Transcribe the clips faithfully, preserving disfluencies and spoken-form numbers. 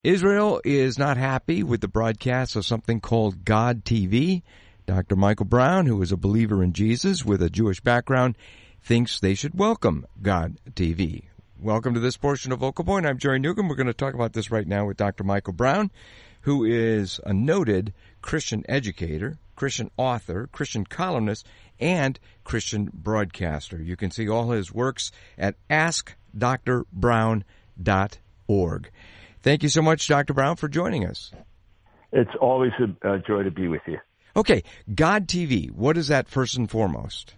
Israel is not happy with the broadcast of something called God T V. Doctor Michael Brown, who is a believer in Jesus with a Jewish background, thinks they should welcome God T V. Welcome to this portion of Vocal Point. I'm Jerry Newcomb. We're going to talk about this right now with Doctor Michael Brown, who is a noted Christian educator, Christian author, Christian columnist, and Christian broadcaster. You can see all his works at ask dr brown dot org. Thank you so much, Doctor Brown, for joining us. It's always a, a joy to be with you. Okay, God T V, what is that first and foremost?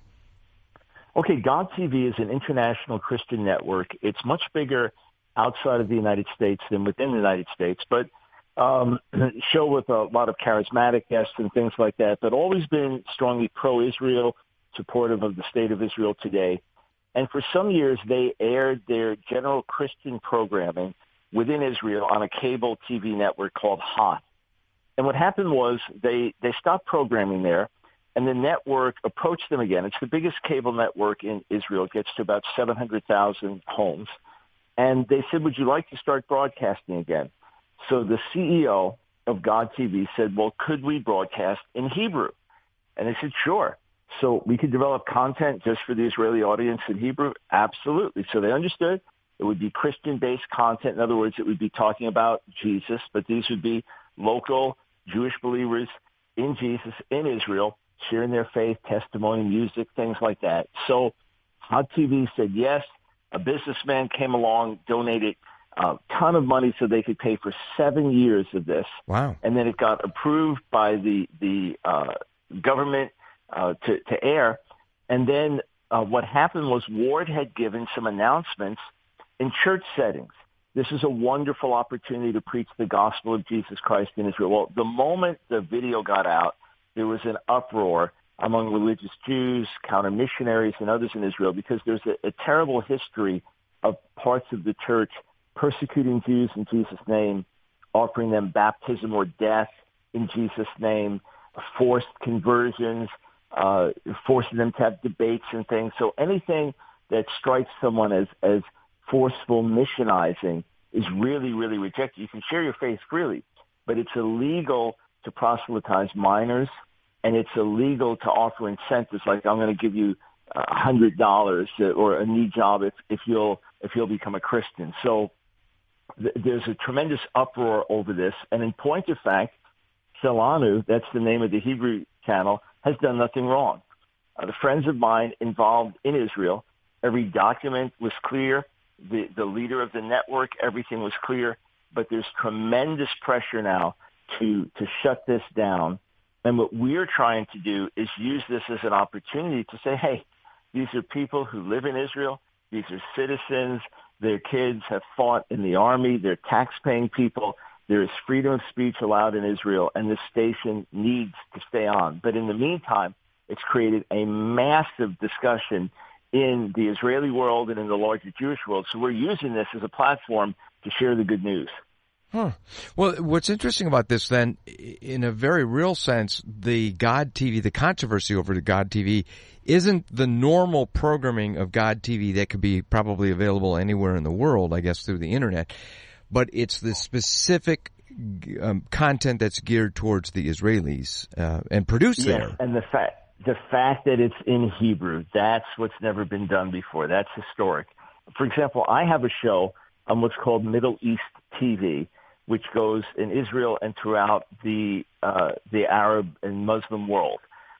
Okay, God T V is an international Christian network. It's much bigger outside of the United States than within the United States, but um, show with a lot of charismatic guests and things like that, but always been strongly pro-Israel, supportive of the state of Israel today. And for some years, they aired their general Christian programming within Israel on a cable T V network called Hot. And what happened was they, they stopped programming there, and the network approached them again. It's the biggest cable network in Israel. It gets to about seven hundred thousand homes. And they said, would you like to start broadcasting again? So the C E O of God T V said, well, could we broadcast in Hebrew? And they said, sure. So we could develop content just for the Israeli audience in Hebrew? Absolutely. So they understood. It would be Christian-based content. In other words, it would be talking about Jesus, but these would be local Jewish believers in Jesus, in Israel, sharing their faith, testimony, music, things like that. So Hot T V said yes. A businessman came along, donated a ton of money so they could pay for seven years of this. Wow. And then it got approved by the, the uh, government uh, to, to air. And then uh, what happened was Ward had given some announcements in church settings. This is a wonderful opportunity to preach the gospel of Jesus Christ in Israel. Well, the moment the video got out, there was an uproar among religious Jews, counter-missionaries, and others in Israel because there's a, a terrible history of parts of the church persecuting Jews in Jesus' name, offering them baptism or death in Jesus' name, forced conversions, uh, forcing them to have debates and things. So anything that strikes someone as, as forceful missionizing is really, really rejected. You can share your faith freely, but it's illegal to proselytize minors, and it's illegal to offer incentives like I'm going to give you a hundred dollars or a new job if, if you'll if you'll become a Christian. So th- there's a tremendous uproar over this, and in point of fact, Shelanu, that's the name of the Hebrew channel, has done nothing wrong. Uh, the friends of mine involved in Israel, every document was clear. The, the leader of the network, everything was clear, but there's tremendous pressure now to, to shut this down. And what we're trying to do is use this as an opportunity to say, hey, these are people who live in Israel. These are citizens. Their kids have fought in the army. They're tax-paying people. There is freedom of speech allowed in Israel, and this station needs to stay on. But in the meantime, it's created a massive discussion in the Israeli world and in the larger Jewish world. So we're using this as a platform to share the good news. Huh. Well, what's interesting about this then, in a very real sense, the God T V, the controversy over the God T V isn't the normal programming of God T V that could be probably available anywhere in the world, I guess, through the internet, but it's the specific um, content that's geared towards the Israelis uh, and produced yes, there. And the fact The fact that it's in Hebrew, that's what's never been done before. That's historic. For example, I have a show on what's called Middle East T V, which goes in Israel and throughout the uh, the Arab and Muslim world.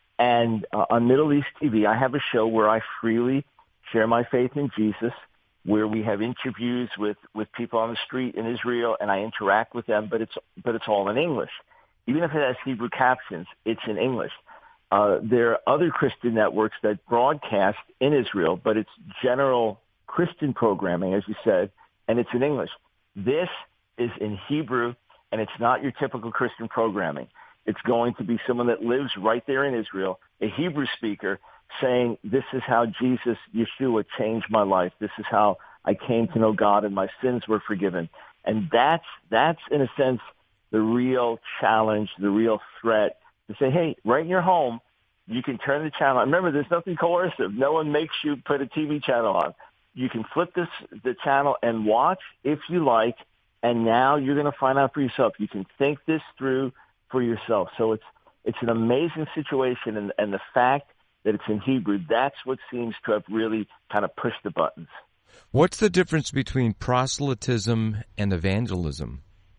And uh, on Middle East T V, I have a show where I freely share my faith in Jesus, where we have interviews with, with people on the street in Israel, and I interact with them, but it's but it's all in English. Even if it has Hebrew captions, it's in English. Uh, there are other Christian networks that broadcast in Israel, but it's general Christian programming, as you said, and it's in English. This is in Hebrew, and it's not your typical Christian programming. It's going to be someone that lives right there in Israel, a Hebrew speaker, saying, this is how Jesus, Yeshua, changed my life. This is how I came to know God and my sins were forgiven. And that's, that's in a sense, the real challenge, the real threat to say, hey, right in your home, you can turn the channel. Remember, there's nothing coercive. No one makes you put a T V channel on. You can flip this the channel and watch, if you like, And now you're going to find out for yourself. You can think this through for yourself. So it's it's an amazing situation, and, and the fact that it's in Hebrew, that's what seems to have really kind of pushed the buttons. What's the difference between proselytism and evangelism?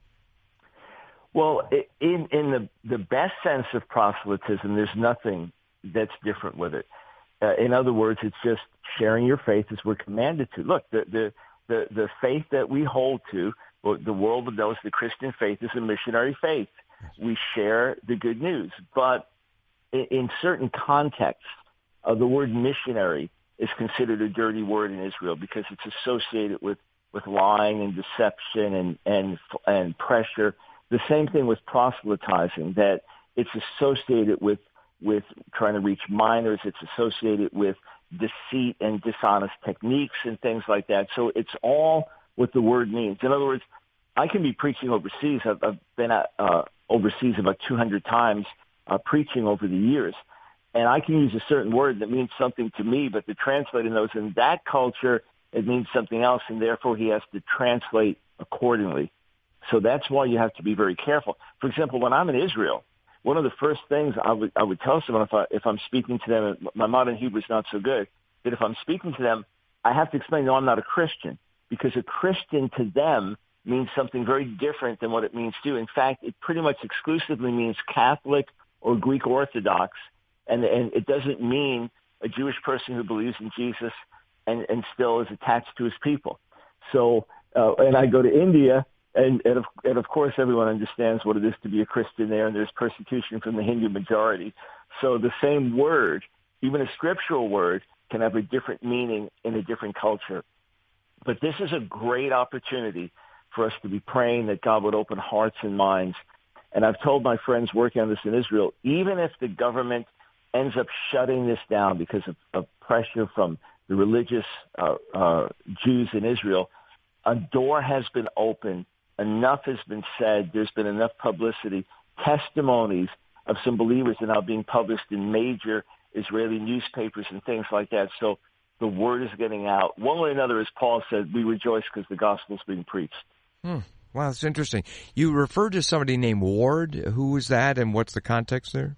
Well, in in the, the best sense of proselytism, there's nothing that's different with it. Uh, in other words, it's just sharing your faith as we're commanded to. Look, the the, the, the faith that we hold to, well, the world knows the Christian faith is a missionary faith. We share the good news. But in, in certain contexts, uh, the word missionary is considered a dirty word in Israel because it's associated with, with lying and deception and, and, and pressure. The same thing with proselytizing, that it's associated with, with trying to reach minors. It's associated with deceit and dishonest techniques and things like that. So it's all what the word means. In other words, I can be preaching overseas. I've, I've been at, uh, overseas about two hundred times uh, preaching over the years. And I can use a certain word that means something to me, but the translator knows in that culture it means something else, and therefore he has to translate accordingly. So that's why you have to be very careful. For example, when I'm in Israel, one of the first things I would I would tell someone if, I, if I'm speaking to them, my modern Hebrew is not so good, that if I'm speaking to them, I have to explain, no, I'm not a Christian, because a Christian to them means something very different than what it means to you. In fact, it pretty much exclusively means Catholic or Greek Orthodox, and, and it doesn't mean a Jewish person who believes in Jesus and, and still is attached to his people. So, uh, and I go to India, and, and, of, and of course everyone understands what it is to be a Christian there, and there's persecution from the Hindu majority. So the same word, even a scriptural word, can have a different meaning in a different culture. But this is a great opportunity for us to be praying that God would open hearts and minds. And I've told my friends working on this in Israel, even if the government ends up shutting this down because of, of pressure from the religious uh, uh, Jews in Israel, a door has been opened. Enough has been said. There's been enough publicity. Testimonies of some believers are now being published in major Israeli newspapers and things like that. So the word is getting out. One way or another, as Paul said, we rejoice because the gospel is being preached. Hmm. Wow, that's interesting. You referred to somebody named Ward. Who was that, and what's the context there?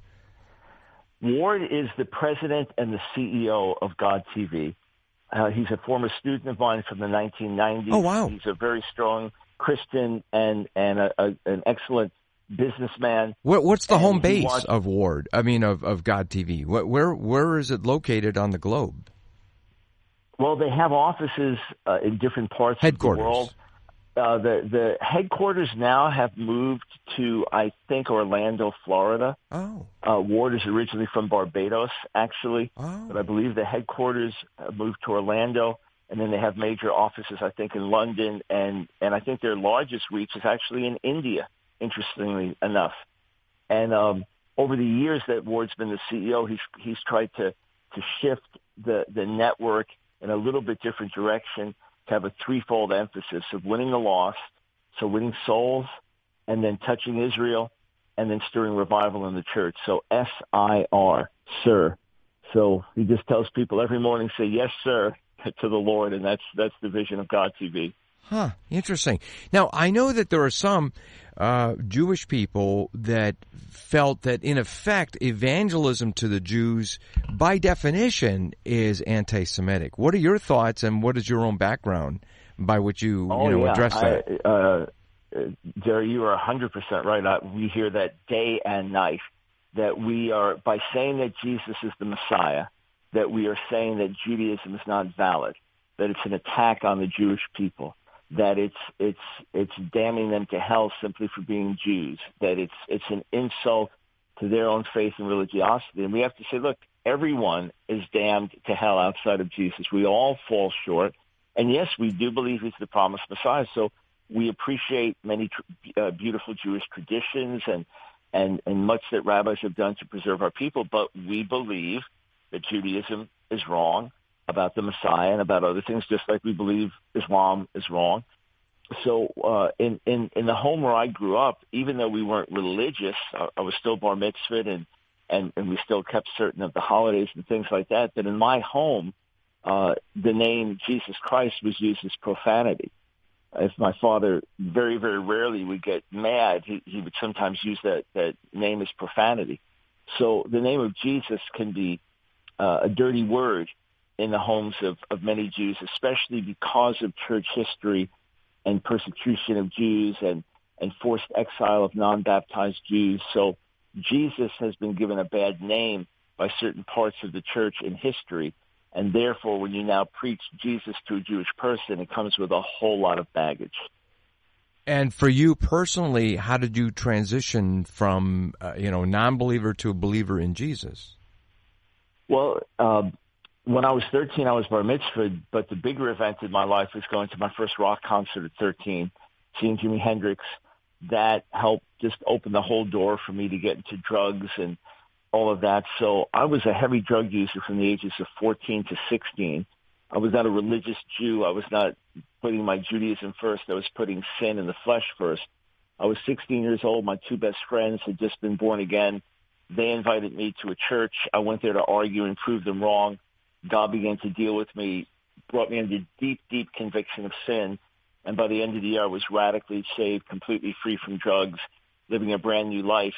Ward is the president and the C E O of God T V. Uh, he's a former student of mine from the nineteen nineties. Oh, wow. He's a very strong Christian and, and a, a, an excellent businessman. What, what's the and home base watched, of Ward? I mean, of, of God T V. What, where Where is it located on the globe? Well, they have offices uh, in different parts of the world. Uh, the the headquarters now have moved to, I think, Orlando, Florida. Oh. Uh, Ward is originally from Barbados, actually. Oh. But I believe the headquarters uh, moved to Orlando, and then they have major offices, I think, in London, and, and I think their largest reach is actually in India, interestingly enough. And um, over the years that Ward's been the C E O, he's he's tried to, to shift the, the network in a little bit different direction, to have a threefold emphasis of winning the lost, so winning souls, and then touching Israel, and then stirring revival in the church. So S I R, sir. So he just tells people every morning, say, yes, sir, to the Lord, and that's that's the vision of God T V. Huh, interesting. Now, I know that there are some uh, Jewish people that felt that, in effect, evangelism to the Jews, by definition, is anti-Semitic. What are your thoughts, and what is your own background by which you, oh, you know, yeah. address that? I, uh, Jerry, you are one hundred percent right. I, we hear that day and night, that we are, by saying that Jesus is the Messiah, that we are saying that Judaism is not valid, that it's an attack on the Jewish people, that it's it's it's damning them to hell simply for being Jews, that it's it's an insult to their own faith and religiosity. And we have to say, look, everyone is damned to hell outside of Jesus. We all fall short. And yes, we do believe he's the promised Messiah. So we appreciate many tr- uh, beautiful Jewish traditions and, and, and much that rabbis have done to preserve our people. But we believe that Judaism is wrong about the Messiah and about other things, just like we believe Islam is wrong. So uh, in, in, in the home where I grew up, even though we weren't religious, I, I was still bar mitzvahed and, and, and we still kept certain of the holidays and things like that. But in my home, uh, the name Jesus Christ was used as profanity. if my father very, very rarely would get mad, he, he would sometimes use that, that name as profanity. So the name of Jesus can be uh, a dirty word in the homes of, of many Jews, especially because of church history and persecution of Jews and, and forced exile of non-baptized Jews. So Jesus has been given a bad name by certain parts of the church in history. And therefore, when you now preach Jesus to a Jewish person, it comes with a whole lot of baggage. And for you personally, how did you transition from, uh, you know, non-believer to a believer in Jesus? Well, um, when I was thirteen, I was bar mitzvahed, but the bigger event in my life was going to my first rock concert at thirteen, seeing Jimi Hendrix. That helped just open the whole door for me to get into drugs and all of that. So I was a heavy drug user from the ages of fourteen to sixteen. I was not a religious Jew. I was not putting my Judaism first. I was putting sin in the flesh first. I was sixteen years old. My two best friends had just been born again. They invited me to a church. I went there to argue and prove them wrong. God began to deal with me, brought me under deep, deep conviction of sin. And by the end of the year, I was radically saved, completely free from drugs, living a brand new life.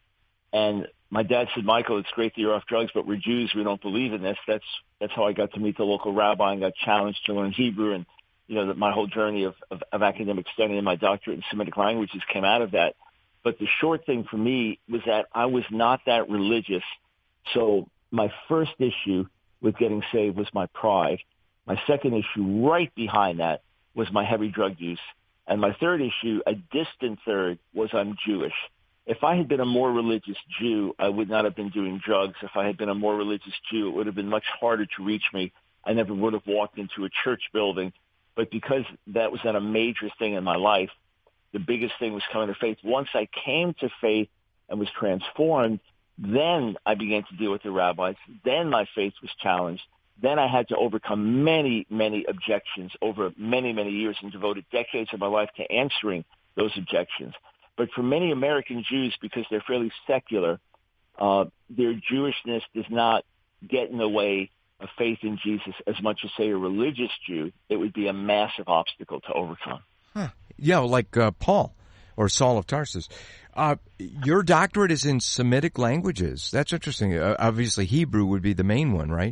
And my dad said, Michael, it's great that you're off drugs, but we're Jews. We don't believe in this. That's that's how I got to meet the local rabbi and got challenged to learn Hebrew. And, you know, that my whole journey of, of, of academic study and my doctorate in Semitic languages came out of that. But the short thing for me was that I was not that religious. So my first issue with getting saved was my pride. My second issue right behind that was my heavy drug use. And my third issue, a distant third, was I'm Jewish. If I had been a more religious Jew, I would not have been doing drugs. If I had been a more religious Jew, it would have been much harder to reach me. I never would have walked into a church building. But because that was not a major thing in my life, the biggest thing was coming to faith. Once I came to faith and was transformed, then I began to deal with the rabbis. Then my faith was challenged. Then I had to overcome many, many objections over many, many years and devoted decades of my life to answering those objections. But for many American Jews, because they're fairly secular, uh, their Jewishness does not get in the way of faith in Jesus as much as, say, a religious Jew. It would be a massive obstacle to overcome. Huh. Yeah, like uh, Paul or Saul of Tarsus. Uh, your doctorate is in Semitic languages. That's interesting. Uh, obviously, Hebrew would be the main one, right?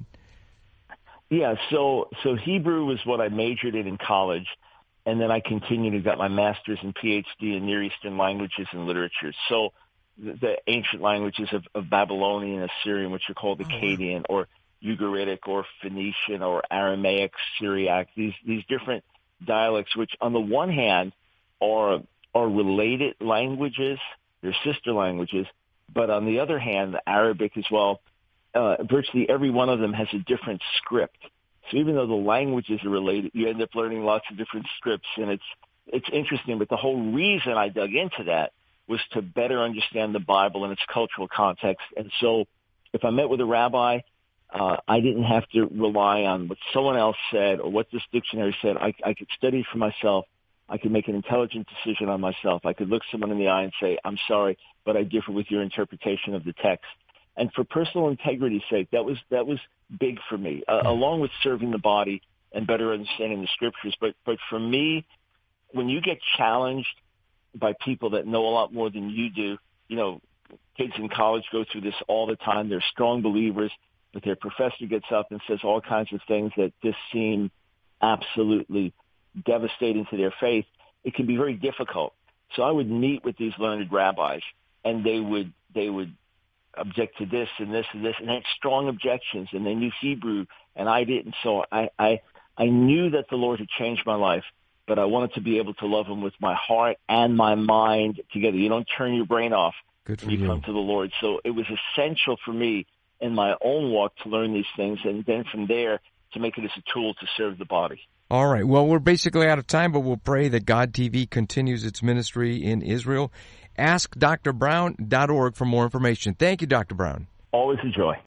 Yeah, so so Hebrew was what I majored in in college, and then I continued and got my master's and P H D in Near Eastern languages and literature. So the, the ancient languages of, of Babylonian, Assyrian, which are called Akkadian, or Ugaritic, or Phoenician, or Aramaic, Syriac, these these different dialects, which on the one hand are are related languages, they're sister languages, but on the other hand, the Arabic as well, uh, virtually every one of them has a different script. So even though the languages are related, you end up learning lots of different scripts, and it's it's interesting. But the whole reason I dug into that was to better understand the Bible and its cultural context. And so if I met with a rabbi, uh, I didn't have to rely on what someone else said or what this dictionary said. I, I could study it for myself. I could make an intelligent decision on myself. I could look someone in the eye and say, I'm sorry, but I differ with your interpretation of the text. And for personal integrity's sake, that was that was big for me, uh, along with serving the body and better understanding the scriptures. But but for me, when you get challenged by people that know a lot more than you do, you know, kids in college go through this all the time. They're strong believers, but their professor gets up and says all kinds of things that just seem absolutely devastating to their faith. It can be very difficult. So I would meet with these learned rabbis, and they would they would object to this and this and this, and had strong objections, and they knew Hebrew, and I didn't. So I, I, I knew that the Lord had changed my life, but I wanted to be able to love him with my heart and my mind together. You don't turn your brain off Good for when you, you come to the Lord. So it was essential for me in my own walk to learn these things, and then from there to make it as a tool to serve the body. All right. Well, we're basically out of time, but we'll pray that God T V continues its ministry in Israel. ask dr brown dot org for more information. Thank you, Doctor Brown. Always a joy.